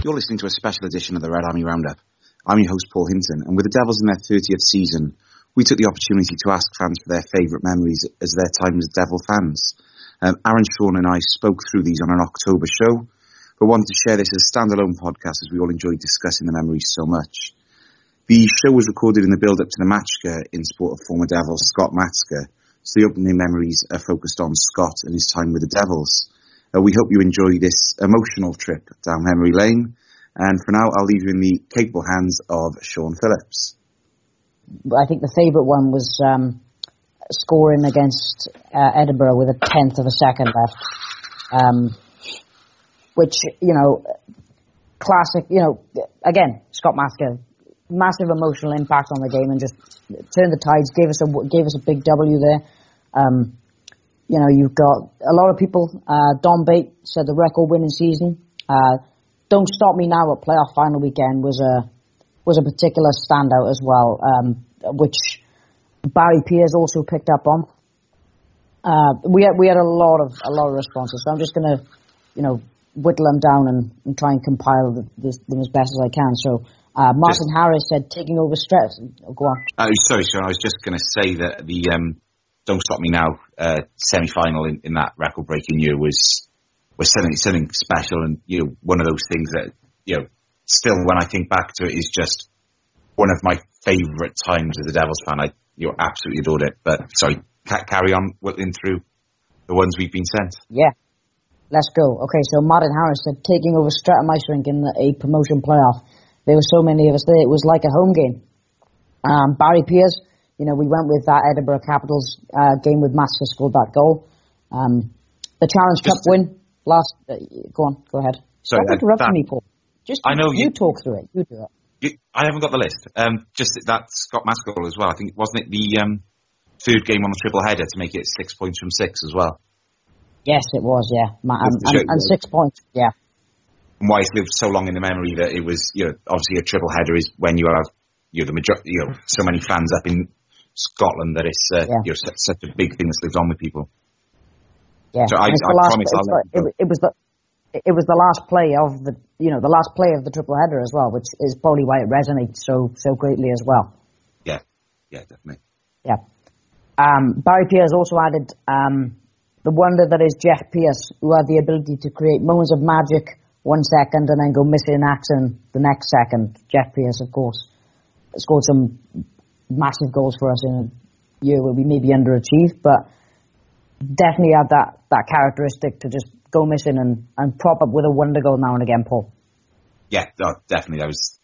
You're listening to a special edition of the Red Army Roundup. I'm your host, Paul Hinton, and with the Devils in their 30th season, we took the opportunity to ask fans for their favourite memories as their time as Devil fans. Aaron, Sean and I spoke through these on an October show, but wanted to share this as a standalone podcast as we all enjoyed discussing the memories so much. The show was recorded in the build-up to the matchka in support of former Devil Scott Matska, so the opening memories are focused on Scott and his time with the Devils. We hope you enjoy this emotional trip down memory lane. And for now, I'll leave you in the capable hands of Sean Phillips. I think the favourite one was scoring against Edinburgh with a tenth of a second left. Which, classic, again, Scott Matska, massive emotional impact on the game and just turned the tides, gave us a big W there. You've got a lot of people. Don Bate said the record-winning season. Don't Stop Me Now at playoff final weekend was a particular standout as well, which Barry Pears also picked up on. We had a lot of responses, so I'm just going to whittle them down and try and compile them as best as I can. So Martin Harris said taking over Stretch. Oh, go on. Sorry, Sean. I was just going to say that the Don't Stop Me Now semi-final in that record-breaking year was something special, and one of those things that still when I think back to it is just one of my favourite times as a Devils fan. I absolutely adored it. But sorry, carry on whittling through the ones we've been sent. Yeah, let's go. Okay, so Martin Harris said taking over Streatham Ice Rink in a promotion playoff. There were so many of us there; it was like a home game. Barry Pears. We went with that Edinburgh Capitals game with Matska scored that goal. The Challenge Cup win last. Go ahead. Sorry, don't interrupt me, Paul. I know you talk through it. You do it. I haven't got the list. Just that Scott Matska goal as well. I think wasn't it the third game on the triple header to make it 6 points from 6 as well. Yes, it was. Yeah, and 6 points. Yeah. And why it's lived so long in the memory that it was obviously a triple header is when you have the majority so many fans up in Scotland that it's such a big thing that's lived on with people. Yeah, so I promise it was the last play of the triple header as well, which is probably why it resonates so greatly as well. Yeah, definitely. Yeah, Barry Pears also added the wonder that is Jeff Pearce, who had the ability to create moments of magic 1 second and then go missing in action the next second. Jeff Pearce, of course, scored some massive goals for us in a year where we maybe underachieved, but definitely had that characteristic to just go missing and prop up with a wonder goal now and again, Paul. Yeah, definitely.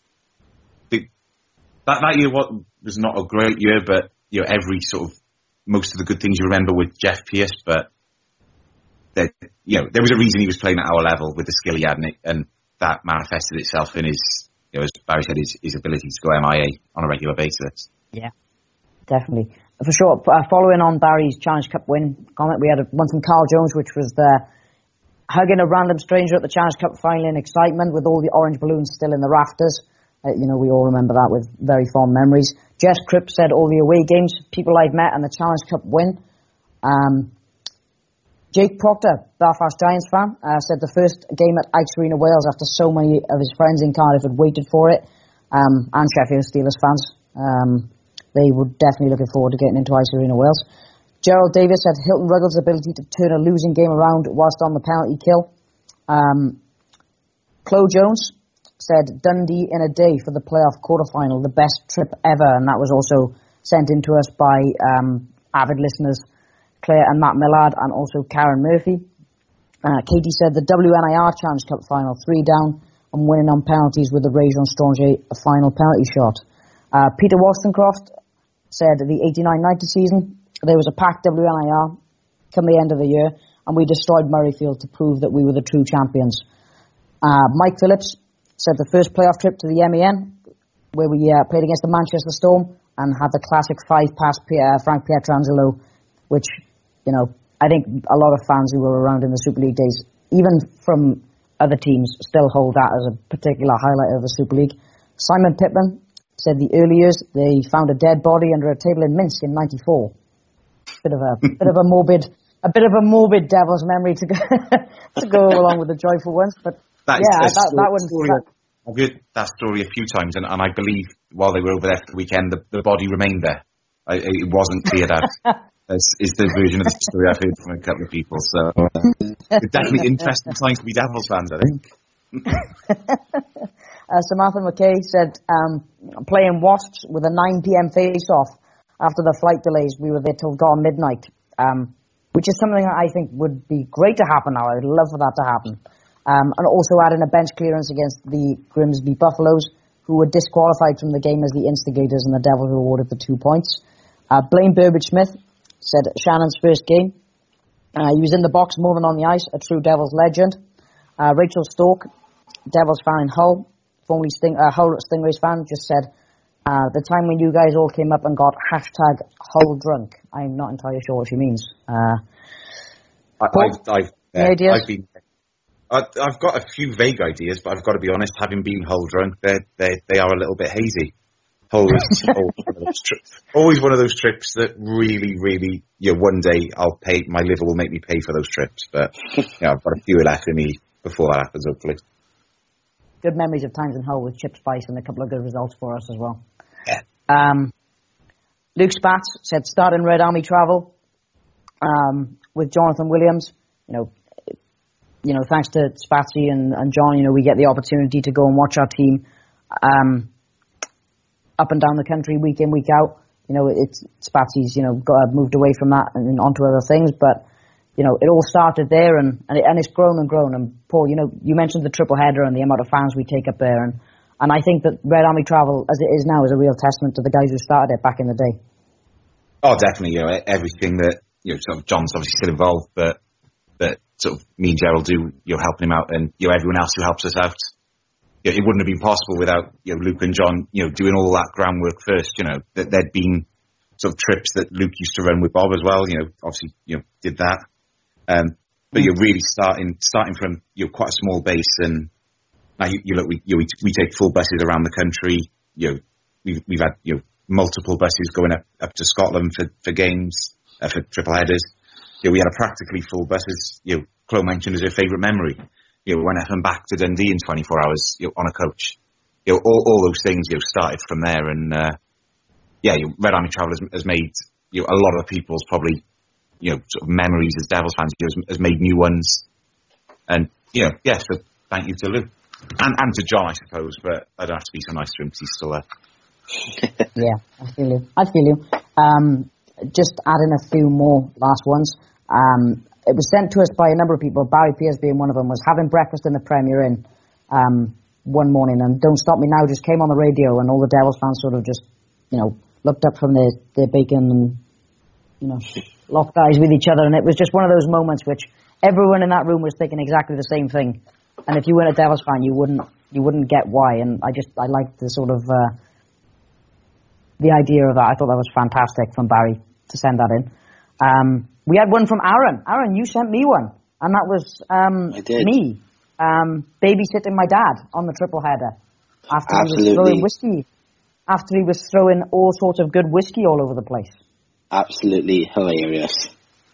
That year was not a great year, but every sort of most of the good things you remember with Jeff Pearce, but there was a reason he was playing at our level with the skill he had, and that manifested itself in his, as Barry said, his ability to go MIA on a regular basis. Yeah, definitely. For sure, following on Barry's Challenge Cup win comment, we had one from Carl Jones, which was the hugging a random stranger at the Challenge Cup final in excitement with all the orange balloons still in the rafters. We all remember that with very fond memories. Jess Cripps said all the away games, people I've met, and the Challenge Cup win. Jake Proctor, Belfast Giants fan, said the first game at Ice Arena Wales after so many of his friends in Cardiff had waited for it, and Sheffield Steelers fans. They were definitely looking forward to getting into Ice Arena Wales. Gerald Davis said Hilton Ruggles' ability to turn a losing game around whilst on the penalty kill. Chloe Jones said Dundee in a day for the playoff quarterfinal, the best trip ever, and that was also sent in to us by avid listeners Claire and Matt Millard and also Karen Murphy. Katie said the WNIR Challenge Cup final, 3 down and winning on penalties with the Rajon Stranger a final penalty shot. Peter Wollstonecroft said the 89-90 season, there was a packed WNIR come the end of the year, and we destroyed Murrayfield to prove that we were the true champions. Mike Phillips said the first playoff trip to the MEN, where we played against the Manchester Storm and had the classic 5-pass Frank Pietrangelo, which, I think a lot of fans who were around in the Super League days, even from other teams, still hold that as a particular highlight of the Super League. Simon Pittman said the early years they found a dead body under a table in Minsk in '94. Bit of a morbid Devils memory to go along with the joyful ones, but that I've heard that story a few times, and I believe while they were over there for the weekend, the body remained there. It wasn't cleared out. Is the version of the story I've heard from a couple of people. So it's definitely interesting times to be Devils fans, I think. Samantha McKay said, playing Wasps with a 9 p.m. face-off after the flight delays. We were there till gone midnight, which is something that I think would be great to happen now. I'd love for that to happen. And also adding a bench clearance against the Grimsby Buffaloes, who were disqualified from the game as the instigators, and the Devils were awarded the 2 points. Blaine Burbage-Smith said Shannon's first game. He was in the box more than on the ice, a true Devils legend. Rachel Stork, Devils fan in Hull, formerly Hull Stingrays fan, just said, the time when you guys all came up and got hashtag Hull drunk. I'm not entirely sure what she means. I've got a few vague ideas, but I've got to be honest, having been Hull drunk, they are a little bit hazy. Hull is always one of those trips that really, really, one day I'll pay, my liver will make me pay for those trips, but I've got a few left in me before that happens, hopefully. Good memories of times in Hull with Chip Spice and a couple of good results for us as well. Yeah. Luke Spatz said start in Red Army travel with Jonathan Williams. Thanks to Spatsy and John, we get the opportunity to go and watch our team up and down the country week in, week out. It's Spatsy's, moved away from that and onto other things, but it all started there and it's grown and grown. And Paul, you mentioned the triple header and the amount of fans we take up there, and I think that Red Army travel, as it is now, is a real testament to the guys who started it back in the day. Oh, definitely. Everything that sort of John's obviously still involved, but sort of me and Gerald do, helping him out, and everyone else who helps us out. It wouldn't have been possible without Luke and John, doing all that groundwork first. That there'd been sort of trips that Luke used to run with Bob as well. Obviously, did that. But you're really starting from quite a small base, and now we take full buses around the country. We've had multiple buses going up to Scotland for games, for triple headers. We had a practically full buses. Chloe mentioned as her favourite memory. Went up and back to Dundee in 24 hours on a coach. All those things started from there, and Red Army travel has made a lot of people's probably sort of memories as Devils fans has made new ones, and so thank you to Lou and to John, I suppose, but I don't have to be so nice to him because he's still there. Yeah, I feel you. Just adding a few more last ones. It was sent to us by a number of people, Barry Pierce being one of them, was having breakfast in the Premier Inn one morning, and Don't Stop Me Now just came on the radio, and all the Devils fans sort of just, looked up from their bacon and, locked eyes with each other, and it was just one of those moments which everyone in that room was thinking exactly the same thing. And if you weren't a Devils fan, you wouldn't get why, and I liked the sort of the idea of that. I thought that was fantastic from Barry to send that in. We had one from Aaron. Aaron, you sent me one, and that was me babysitting my dad on the triple header after he was throwing whiskey. After he was throwing all sorts of good whiskey all over the place. Absolutely hilarious.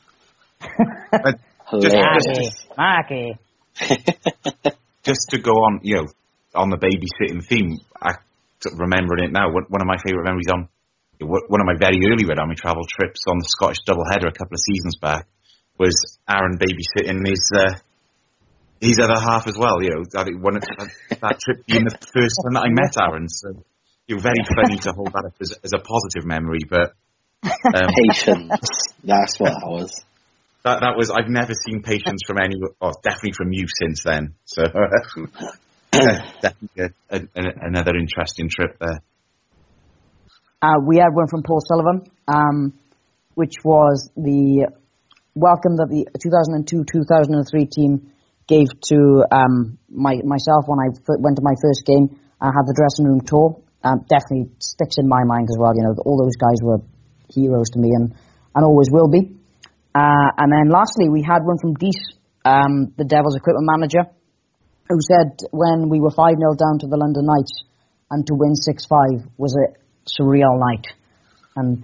Marky. Just to go on, on the babysitting theme, I remembering it now. One of my favourite memories on one of my very early Red Army travel trips on the Scottish doubleheader a couple of seasons back was Aaron babysitting his other half as well. I think that trip being the first time that I met Aaron. So very funny to hold that up as a positive memory, but patience. That's what that was. That was. I've never seen patience from anyone, or definitely from you since then. So definitely another interesting trip there. We had one from Paul Sullivan, which was the welcome that the 2002-2003 team gave to myself when I went to my first game. I had the dressing room tour. Definitely sticks in my mind as well. All those guys were heroes to me and always will be. And then lastly, we had one from Dees, the Devils equipment manager, who said when we were 5-0 down to the London Knights and to win 6-5 was a surreal night. And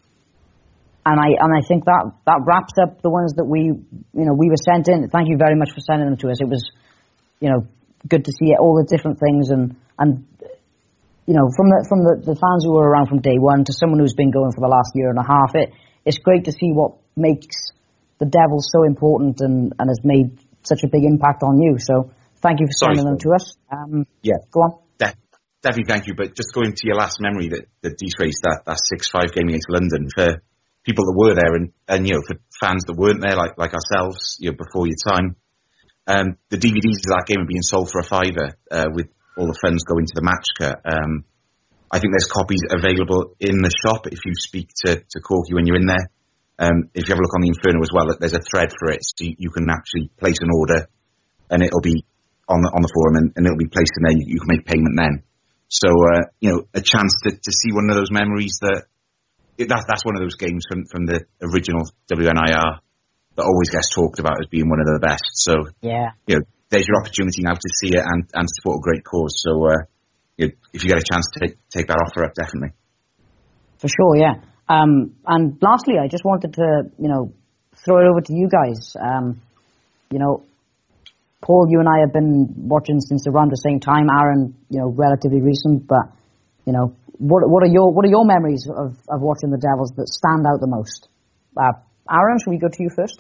I think that wraps up the ones that we were sent in. Thank you very much for sending them to us. It was, good to see all the different things and you know, from the fans who were around from day one to someone who's been going for the last year and a half, it's great to see what makes the Devils so important and has made such a big impact on you. So thank you for sending them to us. Go on. Definitely thank you. But just going to your last memory that de-traced that 6-5 game against London, for people that were there and you know, for fans that weren't there like ourselves, you know, before your time, the DVDs of that game are being sold for $5 with all the funds going to the match cut. I think there's copies available in the shop if you speak to Corky when you're in there. If you have a look on the Inferno as well, there's a thread for it, so you can actually place an order, and it'll be on the forum, and it'll be placed in there. You can make payment then. So you know, a chance to see one of those memories that's one of those games from the original WNIR that always gets talked about as being one of the best. So yeah, you know, there's your opportunity now to see it and support a great cause. So you know, if you get a chance to take that offer up, definitely. For sure, yeah. And lastly, I just wanted to, you know, throw it over to you guys. You know, Paul, you and I have been watching since around the same time. Aaron, you know, relatively recent, but you know, what are your memories of watching the Devils that stand out the most? Aaron, should we go to you first?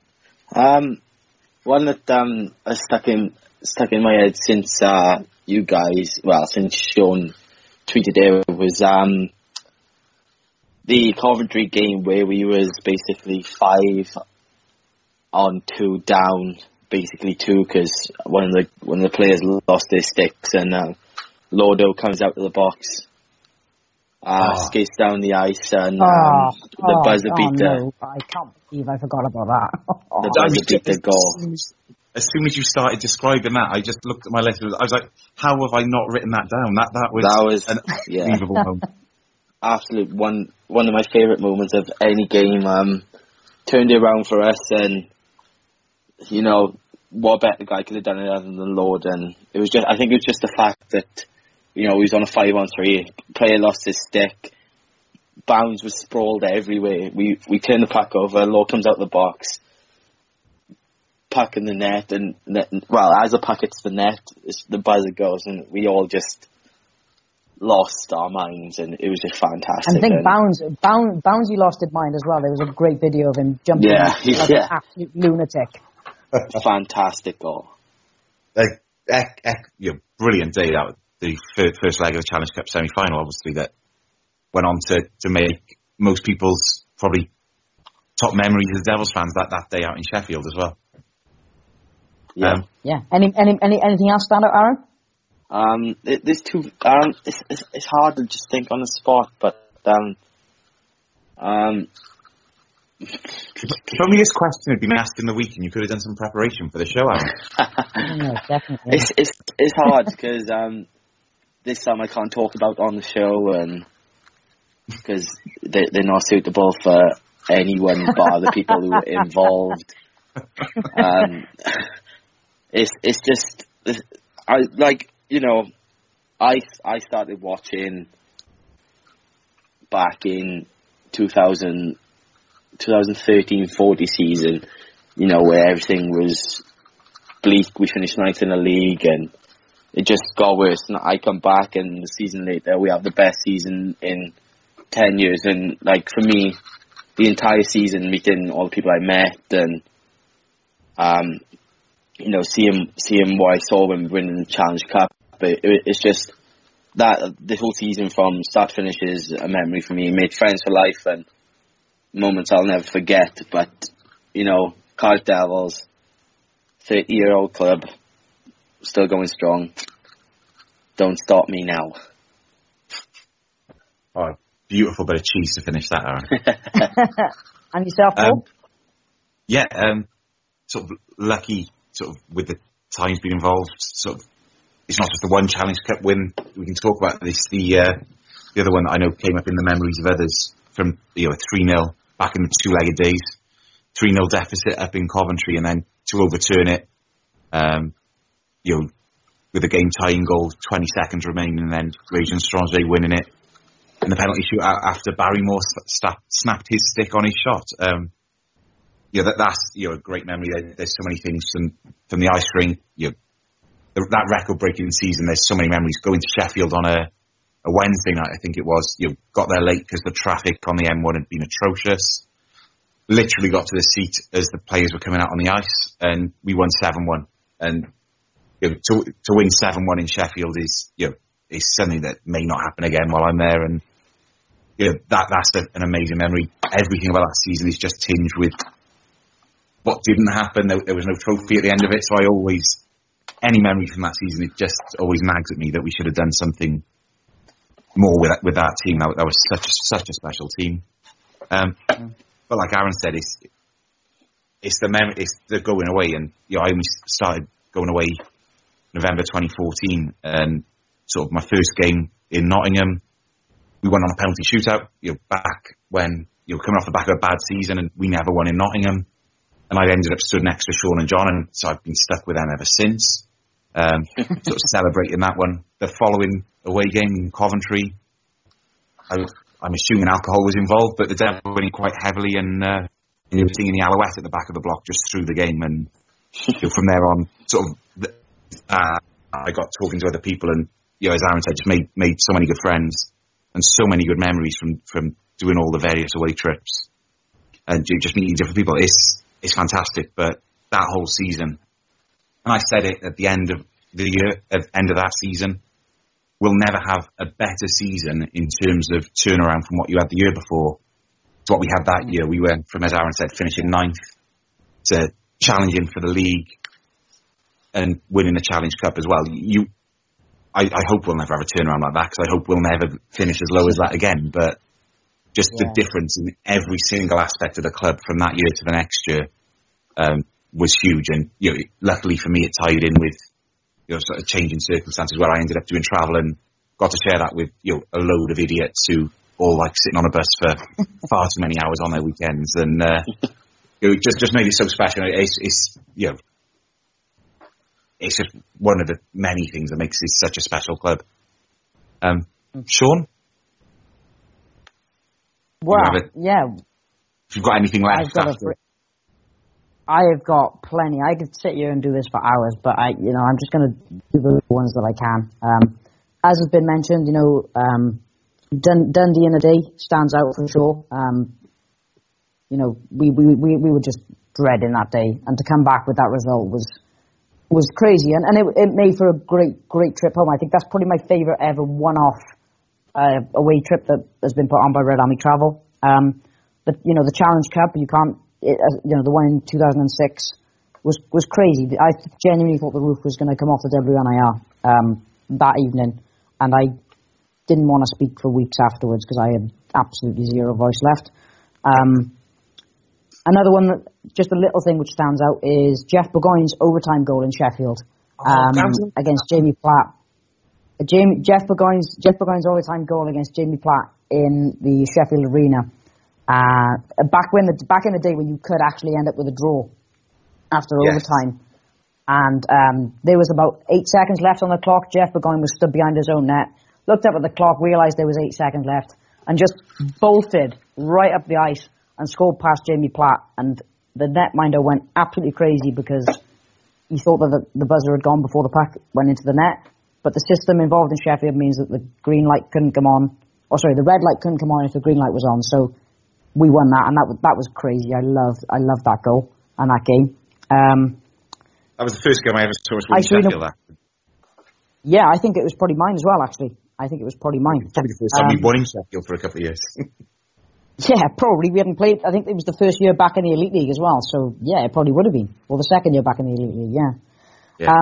One that has stuck in my head since you guys, since Sean tweeted it, was the Coventry game where we was basically 5-2 down, basically 2, because one of the players lost their sticks, and Lordo comes out of the box, skates down the ice, and the buzzer beater. No, I can't believe I forgot about that. The buzzer beater goal. As soon as you started describing that, I just looked at my list. I was like, "How have I not written that down?" That was an unbelievable moment. Absolute one of my favourite moments of any game. Turned it around for us, and you know, what better guy could have done it other than Lord? And it was just, I think it was just the fact that, you know, he was on a 5-on-3, player lost his stick, Bounds was sprawled everywhere. We turn the puck over, Lord comes out the box, puck in the net, and as the puck hits the net, the buzzer goes, and we all just lost our minds, and it was just fantastic. I think Boundsy lost his mind as well. There was a great video of him jumping like an absolute lunatic. Fantastic goal. Brilliant day, that the first leg of the Challenge Cup semi-final, obviously, that went on to make most people's probably top memories as Devils fans that day out in Sheffield as well. Yeah. Anything else stand out, Aaron? There's two. It's hard to just think on the spot, but if only this question had been asked in the week and you could have done some preparation for the show, Aaron. No, definitely. It's hard because this time I can't talk about on the show, and because they're not suitable for anyone but the people who are involved. It's just I started watching back in 2013-14 season, you know, where everything was bleak. We finished 9th in the league, and it just got worse. And I come back, and the season later, we have the best season in 10 years. And like for me, the entire season, meeting all the people I met, and you know, seeing what I saw when we were winning the Challenge Cup. It's just that the whole season from start to finish is a memory for me. Made friends for life and moments I'll never forget. But, you know, Cardiff Devils, 30-year-old club, still going strong. Don't stop me now. Oh, beautiful bit of cheese to finish that, Aaron. And yourself, Paul? Sort of lucky, sort of with the times being involved. Sort of, it's not just the one Challenge Cup win we can talk about. This the other one that I know came up in the memories of others from, you know, 3-0 back in the two-legged days, 3-0 deficit up in Coventry, and then to overturn it, you know, with a game-tying goal, 20 seconds remaining, and then Rajan Strange winning it in the penalty shootout after Barrymore snapped his stick on his shot. That's, you know, a great memory. There's so many things from the ice rink, you know, that record-breaking season. There's so many memories. Going to Sheffield on a Wednesday night, I think it was. You got there late because the traffic on the M1 had been atrocious. Literally got to the seat as the players were coming out on the ice, and we won 7-1. And to win 7-1 in Sheffield is something that may not happen again while I'm there. And that's an amazing memory. Everything about that season is just tinged with what didn't happen. There was no trophy at the end of it, so any memory from that season, it just always nags at me that we should have done something more with that team. That was such a special team. But like Aaron said, it's the going away, and I only started going away November 2014, and sort of my first game in Nottingham, we won on a penalty shootout. Back when coming off the back of a bad season, and we never won in Nottingham, and I ended up stood next to Sean and John, and so I've been stuck with them ever since. Sort of celebrating that one. The following away game in Coventry, I'm assuming alcohol was involved, but the Devil were winning quite heavily, and singing the Alouette at the back of the block just through the game, and from there on, sort of, I got talking to other people, and as Aaron said, just made so many good friends and so many good memories from doing all the various away trips and just meeting different people. It's fantastic, but that whole season, and I said it at the end of the year, at the end of that season, we'll never have a better season in terms of turnaround from what you had the year before to what we had that year. We went from, as Aaron said, finishing 9th to challenging for the league and winning the Challenge Cup as well. I hope we'll never have a turnaround like that, because I hope we'll never finish as low as that again. But just the difference in every single aspect of the club from that year to the next year was huge. And luckily for me, it tied in with sort of changing circumstances where I ended up doing travel and got to share that with a load of idiots who all like sitting on a bus for far too many hours on their weekends, and it just made it so special. It's just one of the many things that makes this such a special club. Sean? Well, yeah. If you've got anything left I have got plenty. I could sit here and do this for hours, but I'm just going to do the ones that I can. As has been mentioned, Dundee in a day stands out for sure. We were just dreading that day, and to come back with that result was crazy, and it made for a great trip home. I think that's probably my favourite ever one-off away trip that has been put on by Red Army Travel. The Challenge Cup, the one in 2006 was crazy. I genuinely thought the roof was going to come off the WNIR that evening, and I didn't want to speak for weeks afterwards because I had absolutely zero voice left. Another one, just a little thing which stands out, is Jeff Burgoyne's overtime goal in Sheffield against Jamie Platt. Jeff Burgoyne's overtime goal against Jamie Platt in the Sheffield Arena. Back in the day when you could actually end up with a draw after overtime, and there was about 8 seconds left on the clock. Jeff Burgoyne was stood behind his own net, looked up at the clock, realised there was 8 seconds left, and just bolted right up the ice and scored past Jamie Platt. And the netminder went absolutely crazy because he thought that the buzzer had gone before the puck went into the net. But the system involved in Sheffield means that the green light couldn't come on, the red light couldn't come on if the green light was on. So we won that, and that was crazy. I loved that goal and that game. That was the first game I ever saw us win Sheffield. Yeah, I think it was probably mine as well, actually. I think it was probably mine. Probably the first time we won in Sheffield for a couple of years. Yeah, probably. We hadn't played. I think it was the first year back in the Elite League as well. So, yeah, it probably would have been. Or the second year back in the Elite League, yeah.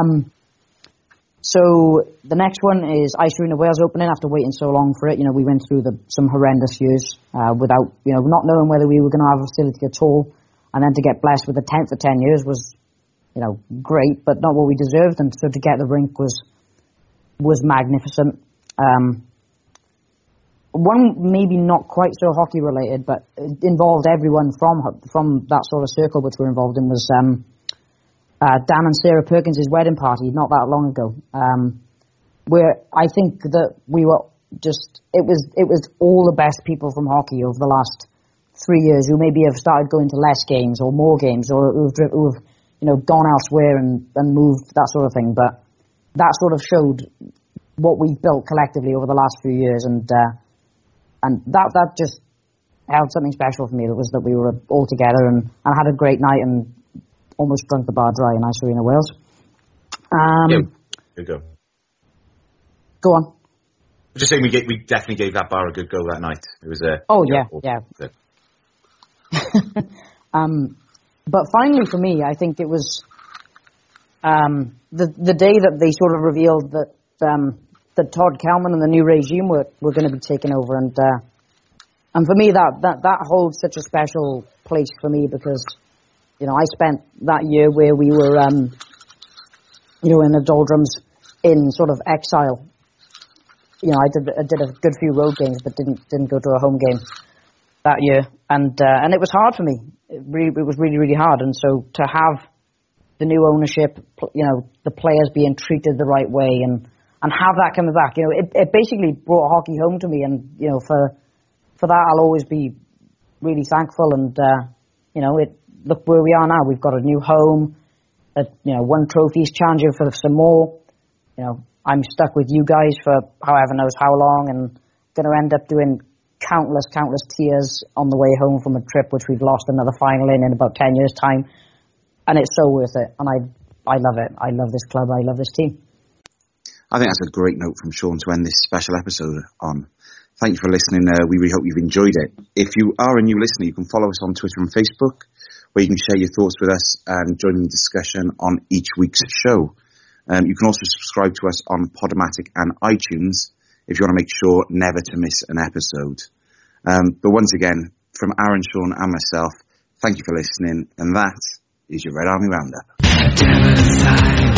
So, the next one is Ice Arena Wales opening after waiting so long for it. We went through some horrendous years without, not knowing whether we were going to have a facility at all. And then to get blessed with the 10th for 10 years was, great, but not what we deserved. And so to get the rink was magnificent. One maybe not quite so hockey related, but it involved everyone from that sort of circle which we're involved in, was Dan and Sarah Perkins' wedding party not that long ago, where I think that we were it was all the best people from hockey over the last 3 years who maybe have started going to less games or more games, or who've gone elsewhere and moved, that sort of thing. But that sort of showed what we've built collectively over the last few years, and that just held something special for me. That was that we were all together and had a great night and almost drunk the bar dry in Ice Arena, Wales. Good go. Go on. Just saying, we definitely gave that bar a good go that night. It was a yeah. But finally, for me, I think it was the day that they sort of revealed that Todd Kelman and the new regime were going to be taking over, and for me that holds such a special place for me, because I spent that year where we were in the doldrums in sort of exile. I did a good few road games, but didn't go to a home game that year, and it was hard for me. It was really, really hard, and so to have the new ownership, the players being treated the right way, and have that coming back, it basically brought hockey home to me, and for that I'll always be really thankful. And look where we are now. We've got a new home. Won trophies, challenging for some more. I'm stuck with you guys for however knows how long, and going to end up doing countless tears on the way home from a trip which we've lost another final in about 10 years' time. And it's so worth it. And I love it. I love this club. I love this team. I think that's a great note from Sean to end this special episode on. Thank you for listening. We really hope you've enjoyed it. If you are a new listener, you can follow us on Twitter and Facebook, where you can share your thoughts with us and join in the discussion on each week's show. You can also subscribe to us on Podomatic and iTunes if you want to make sure never to miss an episode. But once again, from Aaron, Sean and myself, thank you for listening, and that is your Red Army Roundup.